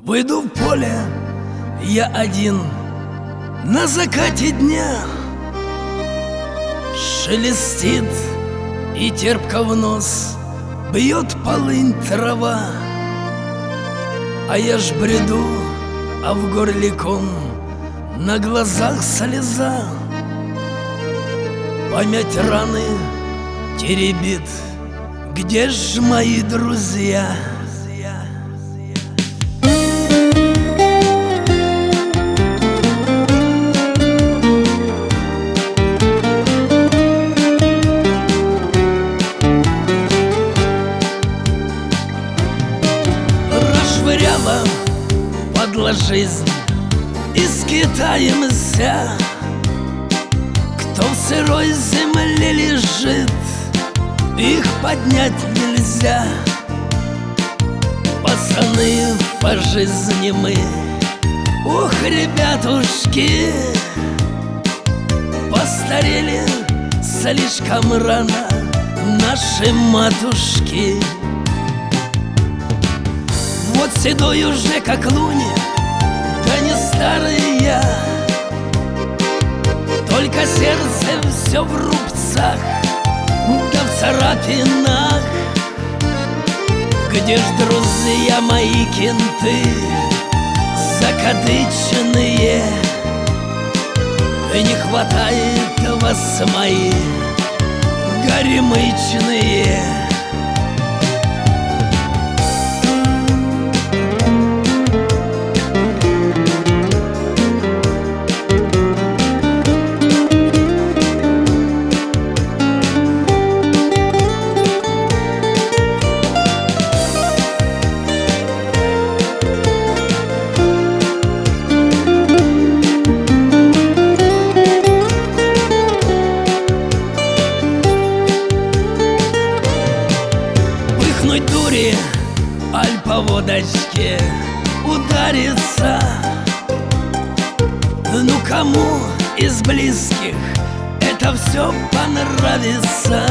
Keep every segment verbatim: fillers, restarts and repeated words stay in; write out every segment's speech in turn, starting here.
Выйду в поле я один на закате дня. Шелестит и терпко в нос бьет полынь трава. А я ж бреду, а в горле ком, на глазах слеза. Память раны теребит, где ж мои друзья? Расшвыряла падла жизнь и скитаемся. Кто в сырой земле лежит, их поднять нельзя. Пацаны по жизни мы, ух, ребятушки, постарели слишком рано наши матушки. Вот седой уже как лунь, да не старый я, только сердце все в рубцах, да в царапинах. Где ж друзья мои кенты закадычные? Не хватает вас, мои горемычные. Дури, аль по водочке удариться. Ну кому из близких это все понравится?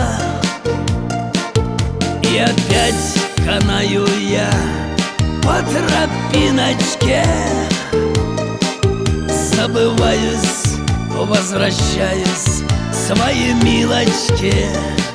И опять канаю я по тропиночке, забываюсь, возвращаюсь к своей милочке.